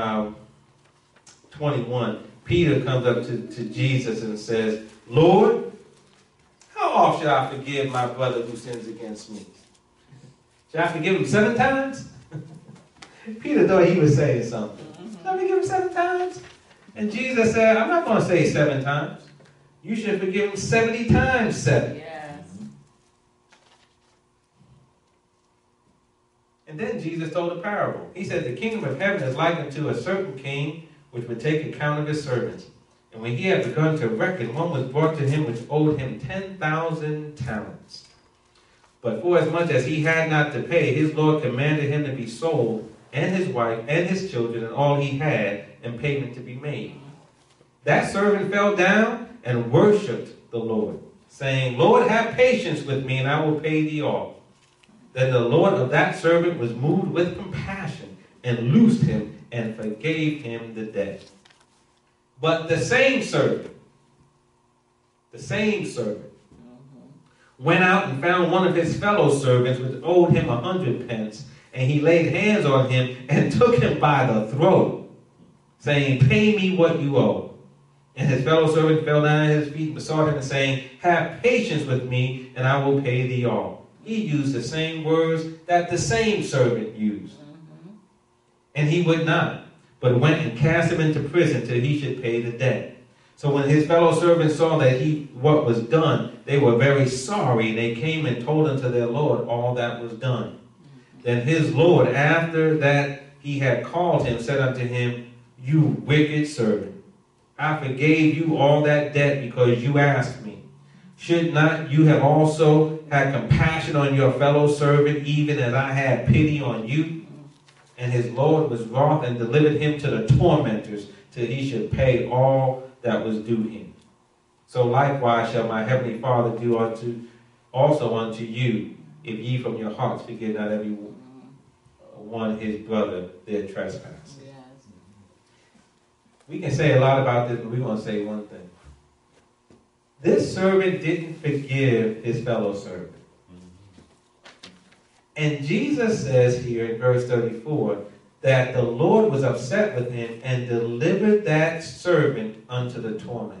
21, Peter comes up to Jesus and says, Lord, how often should I forgive my brother who sins against me? Should I forgive him 7 times? Peter thought he was saying something. Should I forgive him 7 times? And Jesus said, I'm not going to say 7 times. You should forgive him 70 times 7. Yes. And then Jesus told a parable. He said, the kingdom of heaven is likened to a certain king which would take account of his servants. And when he had begun to reckon, one was brought to him which owed him 10,000 talents. But forasmuch as he had not to pay, his Lord commanded him to be sold, and his wife, and his children, and all he had, and payment to be made. That servant fell down and worshipped the Lord, saying, Lord, have patience with me, and I will pay thee all. Then the Lord of that servant was moved with compassion, and loosed him, and forgave him the debt. But the same servant went out and found one of his fellow servants which owed him 100 pence, and he laid hands on him and took him by the throat, saying, Pay me what you owe. And his fellow servant fell down at his feet and besought him, saying, Have patience with me, and I will pay thee all. He used the same words that the same servant used. And he would not, but went and cast him into prison till he should pay the debt. So when his fellow servants saw that what was done, they were very sorry, and they came and told unto their Lord all that was done. Then his Lord, after that he had called him, said unto him, You wicked servant, I forgave you all that debt because you asked me. Should not you have also had compassion on your fellow servant, even as I had pity on you? And his Lord was wroth and delivered him to the tormentors till he should pay all that was due him. So likewise shall my heavenly Father do also unto you, if ye from your hearts forgive not every one his brother their trespass. Yes. We can say a lot about this, but we're going to say one thing. This servant didn't forgive his fellow servant. And Jesus says here in verse 34 that the Lord was upset with him and delivered that servant unto the tormentors.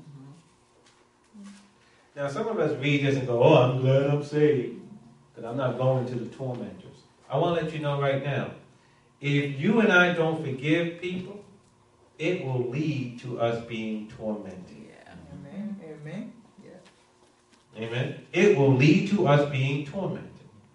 Now some of us read this and go, oh, I'm glad I'm saved, because I'm not going to the tormentors. I want to let you know right now, if you and I don't forgive people, it will lead to us being tormented. Yeah. Amen. Amen. Yeah. Amen. It will lead to us being tormented.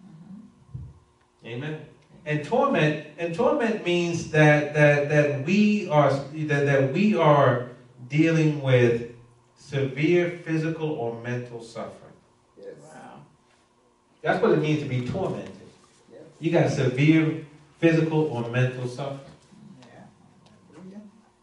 Amen. And torment means that we are dealing with severe physical or mental suffering. Yes. Wow. That's what it means to be tormented. Yes. You got severe physical or mental suffering. Yeah.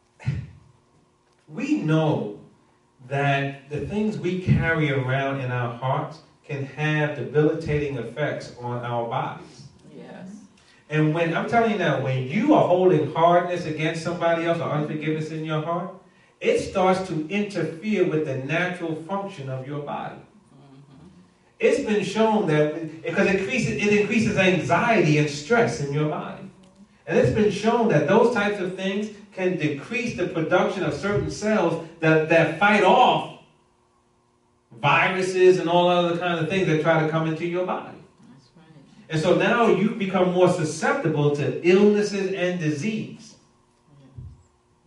We know that the things we carry around in our hearts can have debilitating effects on our bodies. Yes. And when I'm telling you now, when you are holding hardness against somebody else or unforgiveness in your heart, it starts to interfere with the natural function of your body. It's been shown that because it increases anxiety and stress in your body. And it's been shown that those types of things can decrease the production of certain cells that fight off viruses and all other kinds of things that try to come into your body. That's right. And so now you become more susceptible to illnesses and disease.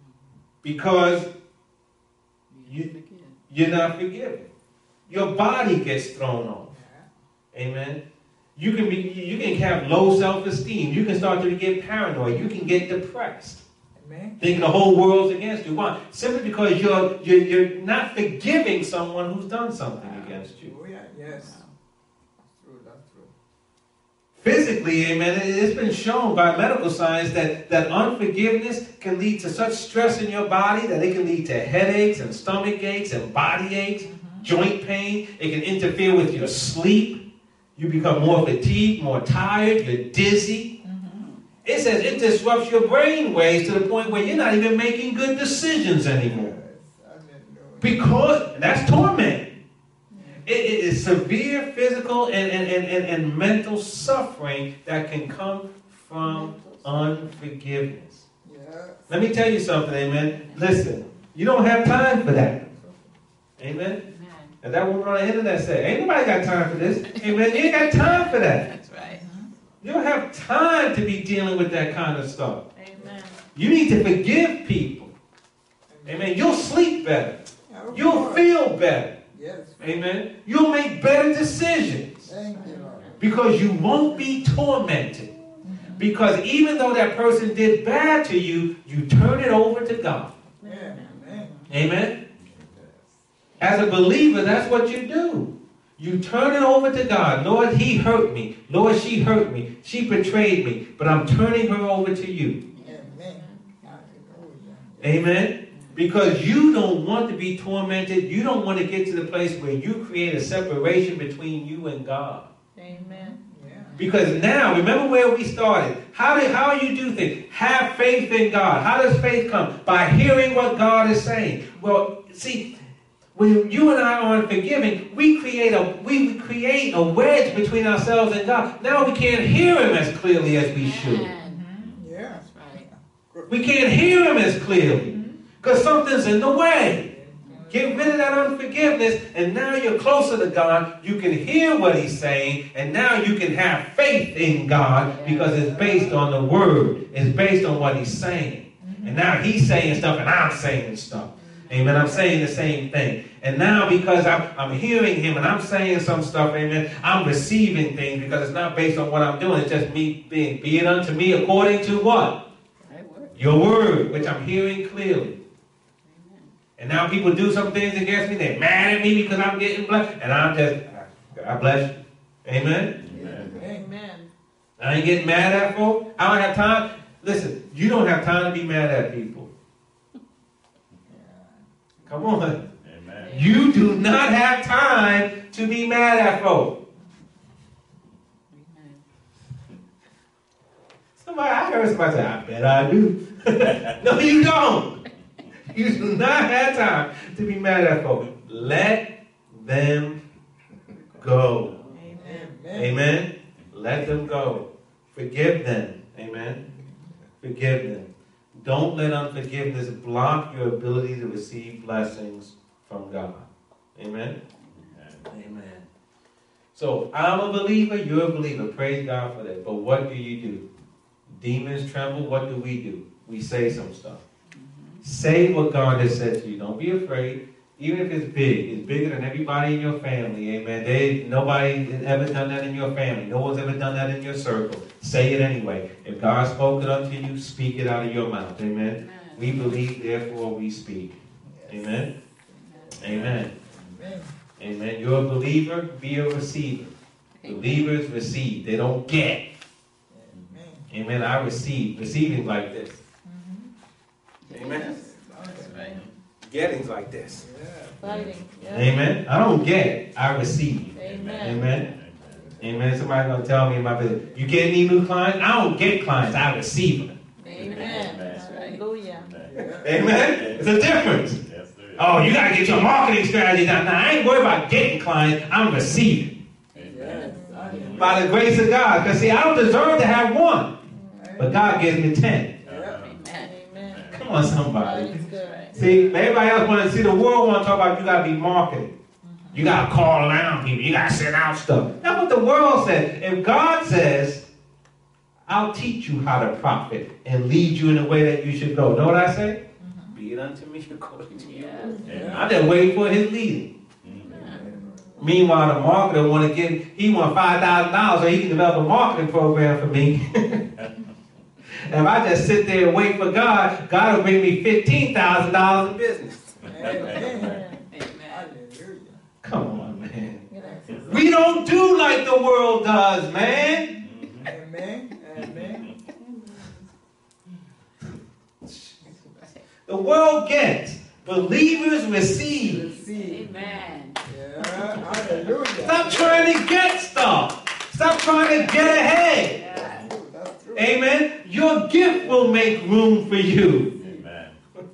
because you're not forgiven. Your body gets thrown off. Amen. You can have low self-esteem. You can start to get paranoid. You can get depressed. Amen. Thinking the whole world's against you. Why? Simply because you're not forgiving someone who's done something against you. Oh, yeah. Yes. That's true. That's true. Physically, amen, it's been shown by medical science that unforgiveness can lead to such stress in your body that it can lead to headaches and stomach aches and body aches, joint pain. It can interfere with your sleep. You become more fatigued, more tired, you're dizzy. It says it disrupts your brain waves to the point where you're not even making good decisions anymore. Because that's torment. It is severe physical and mental suffering that can come from unforgiveness. Yes. Let me tell you something, amen. Listen, you don't have time for that. Amen. And that woman on the internet said, ain't nobody got time for this. Amen. You ain't got time for that. That's right. You don't have time to be dealing with that kind of stuff. Amen. You need to forgive people. Amen. You'll sleep better. You'll feel better. Yes. Amen. You'll make better decisions. Thank you, Lord. Because you won't be tormented. Because even though that person did bad to you, you turn it over to God. Yeah. Amen. Amen. As a believer, that's what you do. You turn it over to God. Lord, he hurt me. Lord, she hurt me. She betrayed me. But I'm turning her over to you. Amen. Amen. Because you don't want to be tormented. You don't want to get to the place where you create a separation between you and God. Amen. Yeah. Because now, remember where we started. How you do things. Have faith in God. How does faith come? By hearing what God is saying. Well, see, when you and I are unforgiving, we create a wedge between ourselves and God. Now we can't hear him as clearly as we should. Yeah. That's right. We can't hear him as clearly because something's in the way. Get rid of that unforgiveness, and now you're closer to God. You can hear what he's saying, and now you can have faith in God because it's based on the word. It's based on what he's saying. And now he's saying stuff, and I'm saying stuff. Amen. I'm saying the same thing. And now because I'm hearing him and I'm saying some stuff, amen, I'm receiving things because it's not based on what I'm doing. It's just me being, be it unto me according to what? Your word, which I'm hearing clearly. And now people do some things against me. They're mad at me because I'm getting blessed. And I'm just, God bless you. Amen. Amen. I ain't getting mad at folk. I don't have time. Listen, you don't have time to be mad at people. Come on. Amen. You do not have time to be mad at folk. I heard somebody say, I bet I do. No, you don't. You do not have time to be mad at folk. Let them go. Amen. Amen. Let them go. Forgive them. Amen. Forgive them. Don't let unforgiveness block your ability to receive blessings from God. Amen? Amen. So, I'm a believer, you're a believer. Praise God for that. But what do? Demons tremble. What do? We say some stuff. Say what God has said to you. Don't be afraid. Even if it's big. It's bigger than everybody in your family. Amen. Nobody has ever done that in your family. No one's ever done that in your circle. Say it anyway. If God spoke it unto you, speak it out of your mouth. Amen. We believe, therefore we speak. Amen. Amen. Amen. You're a believer, be a receiver. Believers receive. They don't get. Amen. I receive. Receiving like this. Amen. That's right. Getting's like this. Fighting. Yeah. Amen. I don't get. I receive. Amen. Amen. Amen. Somebody's going to tell me in my business, you get any new clients? I don't get clients. I receive them. Amen. That's right. Hallelujah. Amen. It's a difference. Oh, you got to get your marketing strategy down. Now, I ain't worried about getting clients. I'm receiving. By the grace of God. Because, see, I don't deserve to have one. But God gives me 10. Amen. Come on, somebody. That is good. See, everybody else want to see the world want to talk about you got to be marketing. You got to call around people. You got to send out stuff. That's what the world says. If God says, I'll teach you how to profit and lead you in the way that you should go. Know what I say? be it unto me according to your will. Yeah. I'm just waiting for his leading. Meanwhile, the marketer want $5,000 so he can develop a marketing program for me. If I just sit there and wait for God, God will bring me $15,000 in business. Amen. Amen. Hallelujah. Come on, man. Yes. We don't do like the world does, man. Amen. Amen. The world gets, believers receive. Receive. Amen. Yeah. Hallelujah. Stop trying to get stuff. Stop trying to get ahead. Yeah. That's true. That's true. Amen. Your gift will make room for you. Amen.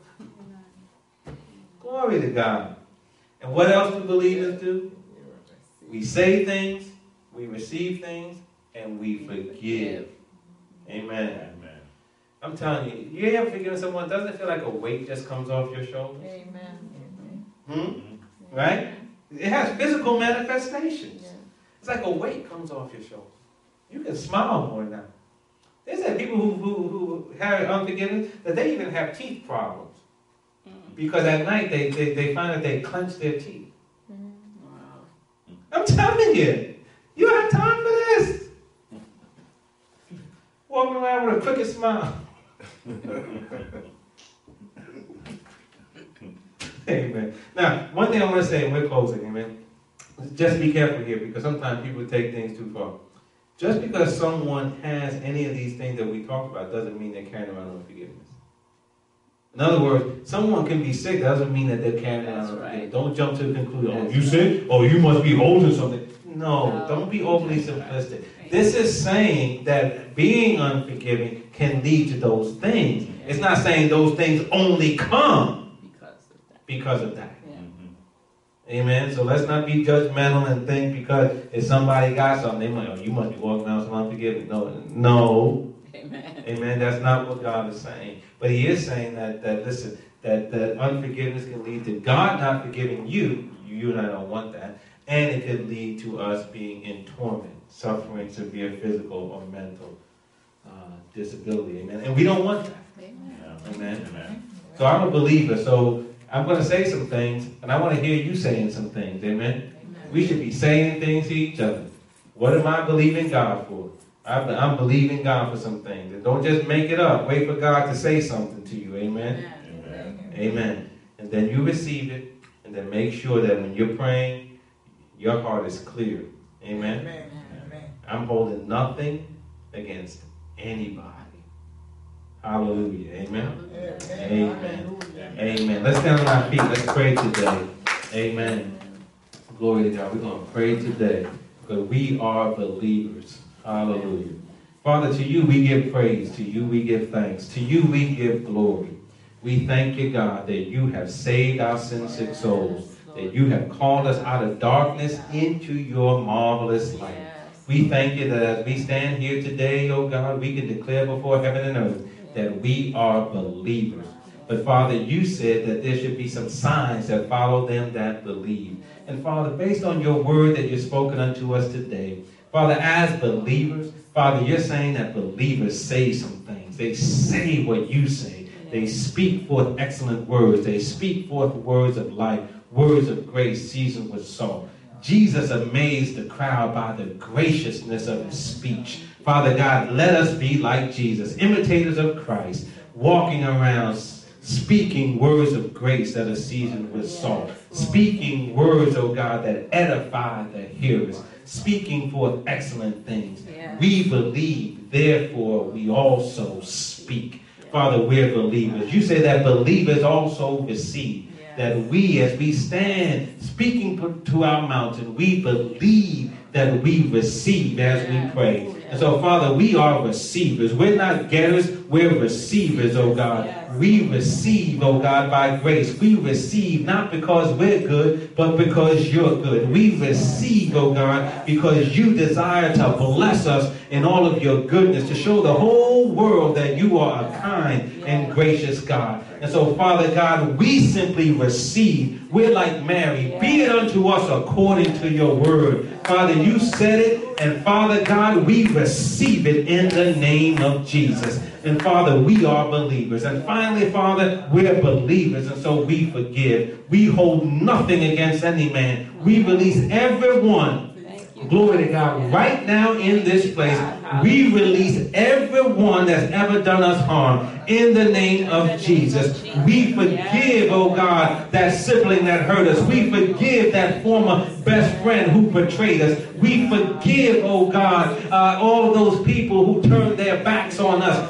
Glory to God. And what else do believers do? We say things, we receive things, and we forgive. Amen. Amen. I'm telling you, you ever forgive someone, doesn't it feel like a weight just comes off your shoulders? Amen. Right? It has physical manifestations. Yeah. It's like a weight comes off your shoulders. You can smile more now. There's that people who have unforgiveness, that they even have teeth problems. Because at night they find that they clench their teeth. Wow. I'm telling you, you have time for this. Walking around with a crooked smile. Amen. Now, one thing I want to say, and we're closing, amen. Just be careful here, because sometimes people take things too far. Just because someone has any of these things that we talked about doesn't mean they're carrying around unforgiveness. In other words, someone can be sick, doesn't mean that they're carrying around unforgiveness. Right. Don't jump to the conclusion, That's you sick? Oh, you must be holding something. No, don't be overly That's simplistic. Right. This is saying that being unforgiving can lead to those things. Yeah. It's not saying those things only come Because of that. because of that. Yeah. Amen. So let's not be judgmental and think because if somebody got something, they might, oh, you must be walking around with some unforgiveness. No. Amen. Amen. That's not what God is saying. But He is saying that listen, that unforgiveness can lead to God not forgiving you. You and I don't want that. And it could lead to us being in torment, suffering severe physical or mental disability. Amen. And we don't want that. Amen. Amen. Amen. So I'm a believer. So I'm going to say some things, and I want to hear you saying some things. Amen. We should be saying things to each other. What am I believing God for? I'm believing God for some things. And don't just make it up. Wait for God to say something to you. Amen. Amen. Amen. And then you receive it, and then make sure that when you're praying, your heart is clear. Amen. Amen. Amen. I'm holding nothing against anybody. Hallelujah. Amen. Amen. Amen. Let's stand on our feet. Let's pray today. Amen. Glory to God. We're going to pray today because we are believers. Hallelujah. Father, to you we give praise. To you we give thanks. To you we give glory. We thank you, God, that you have saved our sin-sick souls. That you have called us out of darkness into your marvelous light. We thank you that as we stand here today, oh God, we can declare before heaven and earth that we are believers. But Father, you said that there should be some signs that follow them that believe. And Father, based on your word that you've spoken unto us today, Father, as believers, Father, you're saying that believers say some things. They say what you say. They speak forth excellent words. They speak forth words of life, words of grace seasoned with salt. Jesus amazed the crowd by the graciousness of his speech. Father God, let us be like Jesus, imitators of Christ, walking around speaking words of grace that are seasoned with salt, speaking words, oh God, that edify the hearers, speaking forth excellent things. We believe, therefore we also speak. Father, we're believers. You say that believers also receive. That we, as we stand speaking to our mountain, we believe that we receive as we pray. And so, Father, we are receivers. We're not getters, we're receivers, oh God. We receive, oh God, by grace. We receive not because we're good, but because you're good. We receive, oh God, because you desire to bless us in all of your goodness, to show the whole world that you are a kind and gracious God. And so, Father God, we simply receive. We're like Mary. Be it unto us according to your word. Father, you said it, and Father God, we receive it in the name of Jesus. And Father, we are believers. And finally, Father, we're believers, and so we forgive. We hold nothing against any man. We release everyone. Glory to God. Right now in this place, we release everyone that's ever done us harm in the name of Jesus. We forgive, oh God, that sibling that hurt us. We forgive that former best friend who betrayed us. We forgive, oh God, all of those people who turned their backs on us.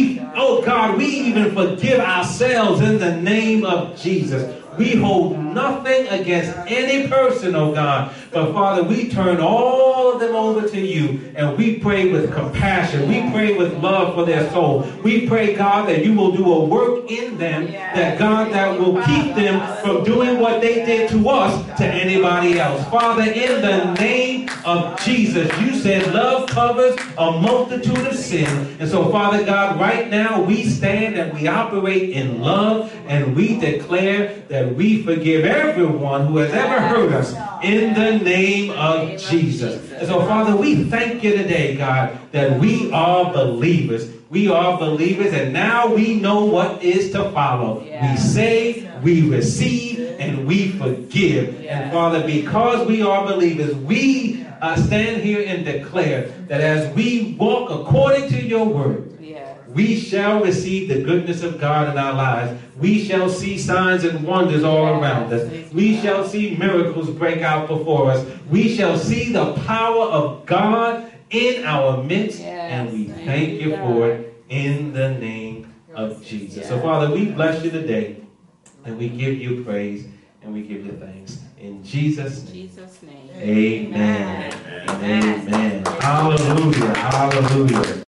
Oh God, we even forgive ourselves in the name of Jesus. We hold nothing against any person, oh God. But Father, we turn all of them over to you, and we pray with compassion. We pray with love for their soul. We pray, God, that you will do a work in them, that God, that will keep them from doing what they did to us to anybody else. Father, in the name of Jesus, you said love covers a multitude of sin. And so, Father God, right now we stand and we operate in love, and we declare that we forgive everyone who has ever hurt us in the name of Jesus. And so, Father, we thank you today, God, that we are believers. We are believers, and now we know what is to follow. We say, we receive, and we forgive. And Father, because we are believers, we stand here and declare that as we walk according to your word, we shall receive the goodness of God in our lives. We shall see signs and wonders all around us. We shall see miracles break out before us. We shall see the power of God in our midst, and we thank you for it in the name of Jesus. So, Father, we bless you today, and we give you praise, and we give you thanks. In Jesus' name. Amen. Amen. Amen. Hallelujah. Hallelujah.